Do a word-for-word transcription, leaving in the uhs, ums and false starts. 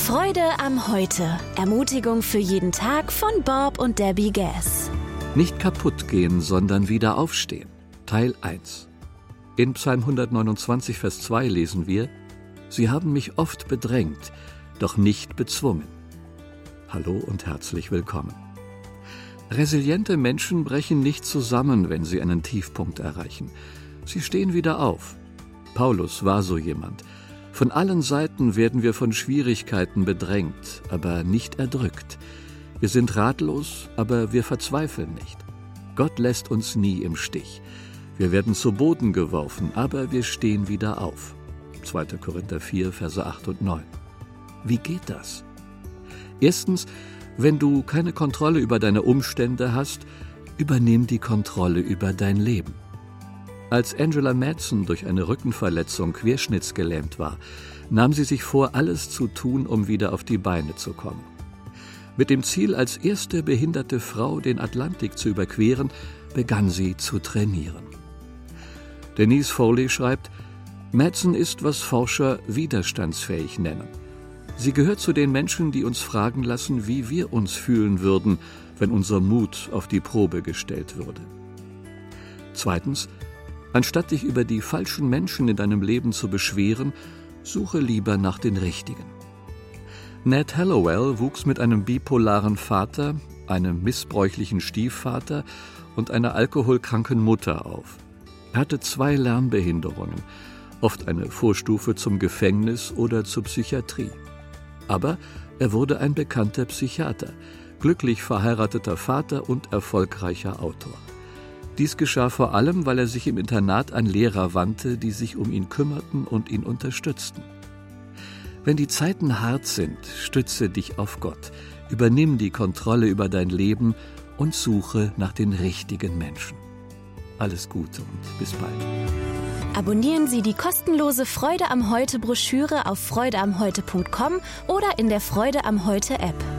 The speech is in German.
Freude am Heute. Ermutigung für jeden Tag von Bob und Debbie Gass. Nicht kaputt gehen, sondern wieder aufstehen. Teil eins. In Psalm hundertneunundzwanzig, Vers zwei lesen wir: Sie haben mich oft bedrängt, doch nicht bezwungen. Hallo und herzlich willkommen. Resiliente Menschen brechen nicht zusammen, wenn sie einen Tiefpunkt erreichen. Sie stehen wieder auf. Paulus war so jemand. Von allen Seiten werden wir von Schwierigkeiten bedrängt, aber nicht erdrückt. Wir sind ratlos, aber wir verzweifeln nicht. Gott lässt uns nie im Stich. Wir werden zu Boden geworfen, aber wir stehen wieder auf. zweiter Korinther vier, Verse acht und neun. Wie geht das? Erstens, wenn du keine Kontrolle über deine Umstände hast, übernimm die Kontrolle über dein Leben. Als Angela Madsen durch eine Rückenverletzung querschnittsgelähmt war, nahm sie sich vor, alles zu tun, um wieder auf die Beine zu kommen. Mit dem Ziel, als erste behinderte Frau den Atlantik zu überqueren, begann sie zu trainieren. Denise Foley schreibt: Madsen ist, was Forscher widerstandsfähig nennen. Sie gehört zu den Menschen, die uns fragen lassen, wie wir uns fühlen würden, wenn unser Mut auf die Probe gestellt würde. Zweitens, anstatt dich über die falschen Menschen in deinem Leben zu beschweren, suche lieber nach den richtigen. Ned Hallowell wuchs mit einem bipolaren Vater, einem missbräuchlichen Stiefvater und einer alkoholkranken Mutter auf. Er hatte zwei Lernbehinderungen, oft eine Vorstufe zum Gefängnis oder zur Psychiatrie. Aber er wurde ein bekannter Psychiater, glücklich verheirateter Vater und erfolgreicher Autor. Dies geschah vor allem, weil er sich im Internat an Lehrer wandte, die sich um ihn kümmerten und ihn unterstützten. Wenn die Zeiten hart sind, stütze dich auf Gott, übernimm die Kontrolle über dein Leben und suche nach den richtigen Menschen. Alles Gute und bis bald. Abonnieren Sie die kostenlose Freude am Heute Broschüre auf freude am heute punkt com oder in der Freude am Heute App.